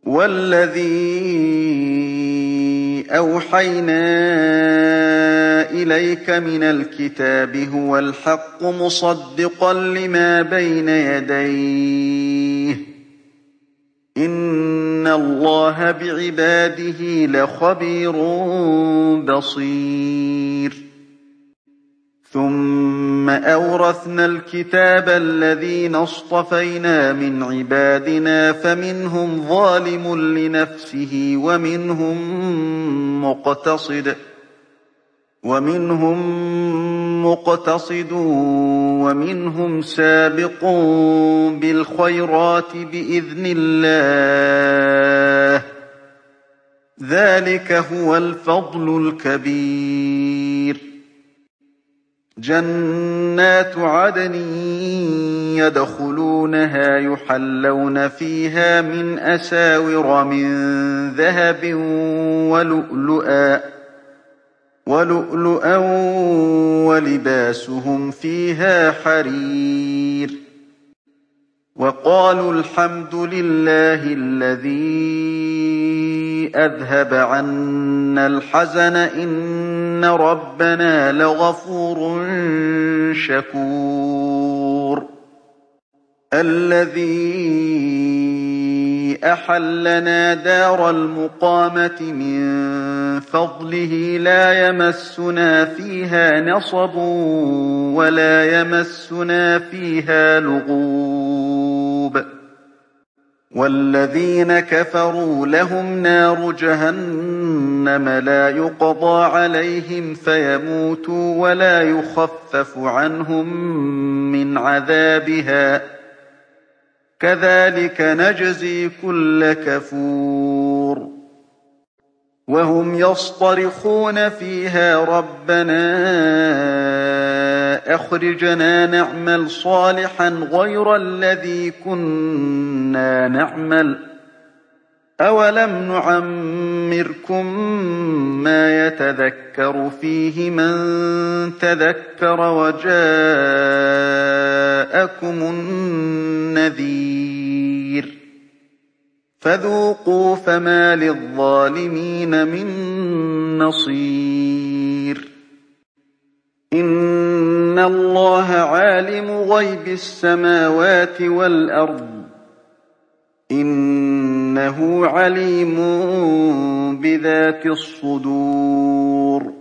وَالَّذِي أَوْحَيْنَا إِلَيْكَ مِنَ الْكِتَابِ هُوَ الْحَقُّ مُصَدِّقًا لِّمَا بَيْنَ يَدَيْهِ ۗ إِنَّ اللَّهَ بِعِبَادِهِ لَخَبِيرٌ بَصِيرٌ ثُمَّ أَوْرَثْنَا الْكِتَابَ الَّذِينَ اصْطَفَيْنَا مِنْ عِبَادِنَا فَمِنْهُمْ ظَالِمٌ لِّنَفْسِهِ وَمِنْهُم مُّقْتَصِدٌ وَمِنْهُمْ سَابِقٌ بِالْخَيْرَاتِ بِإِذْنِ اللَّهِ ۚ ذَٰلِكَ هُوَ الْفَضْلُ الْكَبِيرُ جَنَّاتُ عَدْنٍ يَدْخُلُونَهَا يُحَلَّوْنَ فِيهَا مِنْ أَسَاوِرَ مِن ذَهَبٍ وَلُؤْلُؤًا وَلِبَاسُهُمْ فِيهَا حَرِيرٌ وَقَالُوا الْحَمْدُ لِلَّهِ الَّذِي أَذْهَبَ عَنَّا الْحَزَنَ إِنَّ رَبَّنَا لَغَفُورٌ شَكُورٌ الَّذِي أَحَلَّنَا دَارَ الْمُقَامَةِ مِن فَضْلِهِ لَا يَمَسُّنَا فِيهَا نَصَبٌ وَلَا يَمَسُّنَا فِيهَا لُغُوبٌ وَالَّذِينَ كَفَرُوا لَهُمْ نَارُ جَهَنَّمَ لَا يُقْضَىٰ عَلَيْهِمْ فَيَمُوتُوا وَلَا يُخَفَّفُ عَنْهُم مِّنْ عَذَابِهَا ۚ كَذَٰلِكَ نَجْزِي كُلَّ كَفُورٍ وَهُمْ يَصْطَرِخُونَ فِيهَا رَبَّنَا أَخْرِجْنَا نَعْمَلْ صَالِحًا غَيْرَ الَّذِي كُنَّا نَعْمَلُ ۚ أَوَلَمْ نُعَمِّرْكُم مَّا يَتَذَكَّرُ فِيهِ مَن تَذَكَّرَ وَجَاءَكُمُ النَّذِيرُ ۖ فَذُوقُوا فَمَا لِلظَّالِمِينَ مِن نَّصِيرٍ إِنَّ اللَّهَ عَالِمُ غَيْبِ السَّمَاوَاتِ وَالْأَرْضِ ۚ إِنَّهُ عَلِيمٌ بِذَاتِ الصُّدُورِ